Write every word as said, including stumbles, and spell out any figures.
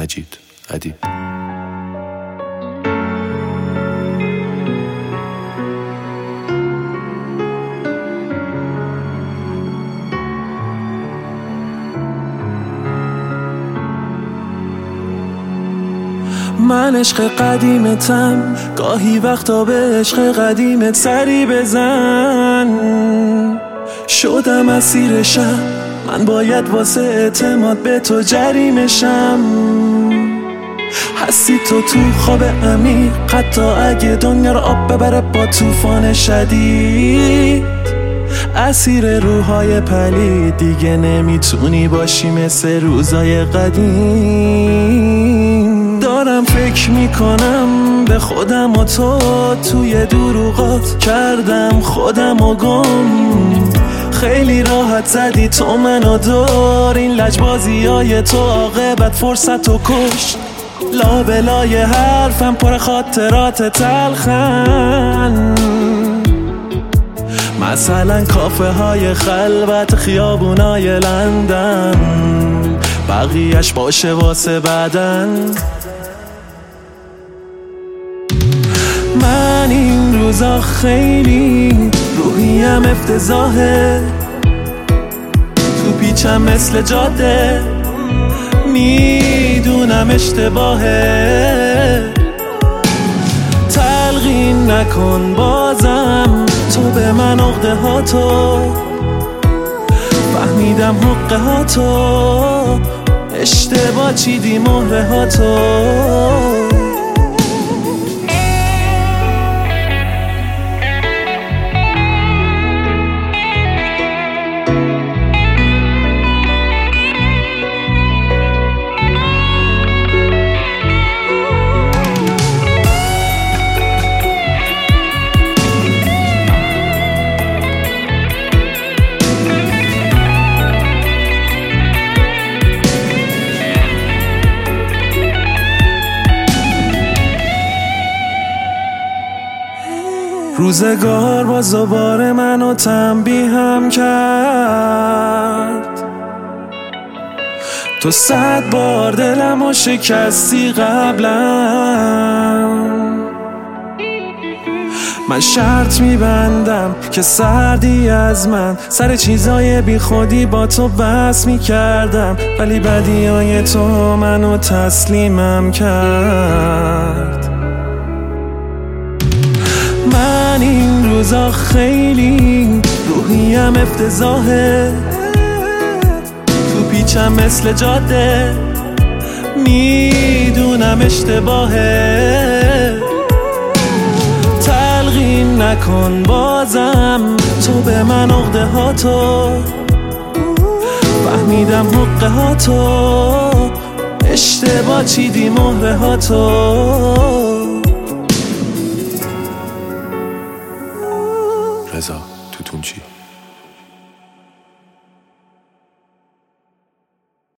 مجید ادیب. من عشق قدیمتم، گاهی وقتا به عشق قدیمت سری بزن. شدم اسیرشم، من باید واسه اعتماد به تو جریمشم. هستی تو تو خواب عمیق، حتی اگه دنیا رو آب ببره با طوفان شدید. اسیر روحای پلید، دیگه نمیتونی باشی مثل روزای قدیم. دارم فکر میکنم به خودم و تو، توی دروغات کردم خودم و گم. خیلی راحت زدی تو منو دور، این لجبازی های تو عاقبت فرصت و کشت. لابلای حرفم پر خاطرات تلخن، مثلا کافه های خلوت خیابونای لندن، بقیهش باشه واسه بعدن. من این روزا خیلی روحیم افتضاحه، تو پیچم مثل جاده، میدونم اشتباهه. تلقین نکن بازم تو به من عقده ها تو، فهمیدم حقه ها تو، اشتباه چیدی مهره ها تو. روزگار باز دوباره منو تنبیهم کرد، تو صد بار دلمو شکستی قبلا. من شرط میبندم که سردی از من، سر چیزای بی خودی با تو بس میکردم، ولی بدیای تو منو تسلیمم کرد. من این روزا خیلی روحیم افتضاحه، تو پیچم مثل جاده، میدونم اشتباهه. تلقین نکن بازم تو به من عقده ها تو، فهمیدم حقه ها تو، اشتباه چیدی مهره ها تو. رضا توتونچی.